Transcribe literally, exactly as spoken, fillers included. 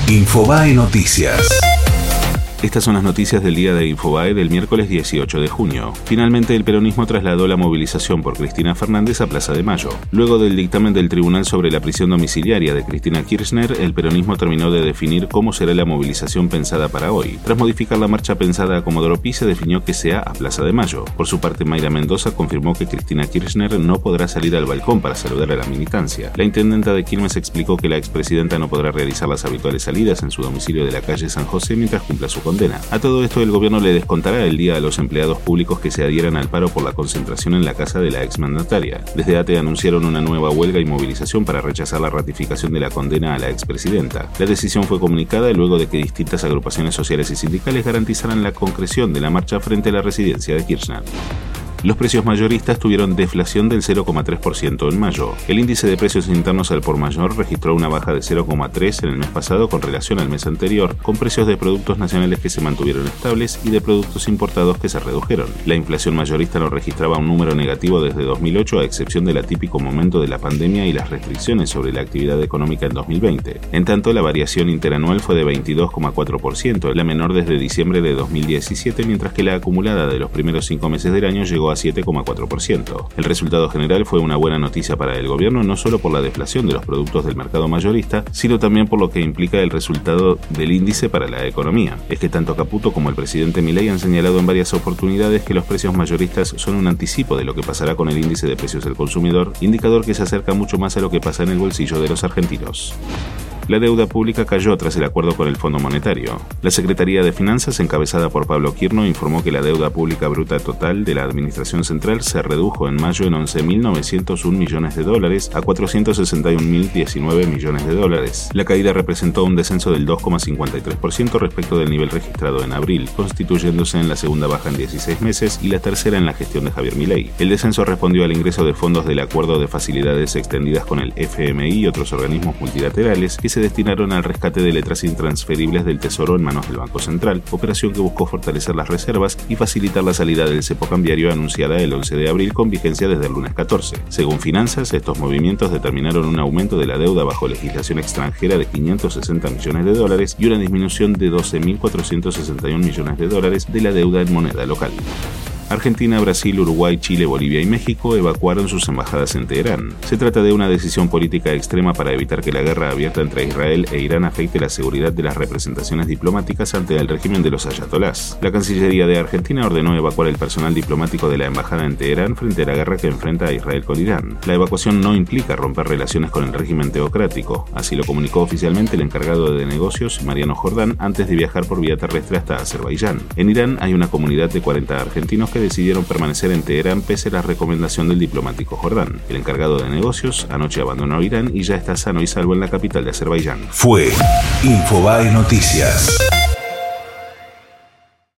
Infobae Noticias. Estas son las noticias del día de Infobae del miércoles dieciocho de junio. Finalmente, el peronismo trasladó la movilización por Cristina Fernández a Plaza de Mayo. Luego del dictamen del tribunal sobre la prisión domiciliaria de Cristina Kirchner, el peronismo terminó de definir cómo será la movilización pensada para hoy. Tras modificar la marcha pensada a Comodoro Pi, se definió que sea a Plaza de Mayo. Por su parte, Mayra Mendoza confirmó que Cristina Kirchner no podrá salir al balcón para saludar a la militancia. La intendenta de Quilmes explicó que la expresidenta no podrá realizar las habituales salidas en su domicilio de la calle San José mientras cumpla su condena. A todo esto, el gobierno le descontará el día a los empleados públicos que se adhieran al paro por la concentración en la casa de la exmandataria. Desde ATE anunciaron una nueva huelga y movilización para rechazar la ratificación de la condena a la expresidenta. La decisión fue comunicada luego de que distintas agrupaciones sociales y sindicales garantizaran la concreción de la marcha frente a la residencia de Kirchner. Los precios mayoristas tuvieron deflación del cero coma tres por ciento en mayo. El índice de precios internos al por mayor registró una baja de cero coma tres por ciento en el mes pasado con relación al mes anterior, con precios de productos nacionales que se mantuvieron estables y de productos importados que se redujeron. La inflación mayorista no registraba un número negativo desde dos mil ocho, a excepción del atípico momento de la pandemia y las restricciones sobre la actividad económica en dos mil veinte. En tanto, la variación interanual fue de veintidós coma cuatro por ciento, la menor desde diciembre de dos mil diecisiete, mientras que la acumulada de los primeros cinco meses del año llegó a siete coma cuatro por ciento. El resultado general fue una buena noticia para el gobierno, no solo por la deflación de los productos del mercado mayorista, sino también por lo que implica el resultado del índice para la economía. Es que tanto Caputo como el presidente Milei han señalado en varias oportunidades que los precios mayoristas son un anticipo de lo que pasará con el índice de precios del consumidor, indicador que se acerca mucho más a lo que pasa en el bolsillo de los argentinos. La deuda pública cayó tras el acuerdo con el Fondo Monetario. La Secretaría de Finanzas, encabezada por Pablo Quirno, informó que la deuda pública bruta total de la Administración Central se redujo en mayo en once mil novecientos un millones de dólares a cuatrocientos sesenta y un mil diecinueve millones de dólares. La caída representó un descenso del dos coma cincuenta y tres por ciento respecto del nivel registrado en abril, constituyéndose en la segunda baja en dieciséis meses y la tercera en la gestión de Javier Milei. El descenso respondió al ingreso de fondos del Acuerdo de Facilidades Extendidas con el F M I y otros organismos multilaterales que se destinaron al rescate de letras intransferibles del Tesoro en manos del Banco Central, operación que buscó fortalecer las reservas y facilitar la salida del cepo cambiario anunciada el once de abril con vigencia desde el lunes catorce. Según Finanzas, estos movimientos determinaron un aumento de la deuda bajo legislación extranjera de quinientos sesenta millones de dólares y una disminución de doce mil cuatrocientos sesenta y un millones de dólares de la deuda en moneda local. Argentina, Brasil, Uruguay, Chile, Bolivia y México evacuaron sus embajadas en Teherán. Se trata de una decisión política extrema para evitar que la guerra abierta entre Israel e Irán afecte la seguridad de las representaciones diplomáticas ante el régimen de los ayatolás. La Cancillería de Argentina ordenó evacuar el personal diplomático de la embajada en Teherán frente a la guerra que enfrenta a Israel con Irán. La evacuación no implica romper relaciones con el régimen teocrático, así lo comunicó oficialmente el encargado de negocios, Mariano Jordán, antes de viajar por vía terrestre hasta Azerbaiyán. En Irán hay una comunidad de cuarenta argentinos que decidieron permanecer en Teherán pese a la recomendación del diplomático Jordán. El encargado de negocios anoche abandonó Irán y ya está sano y salvo en la capital de Azerbaiyán. Fue Infobae Noticias.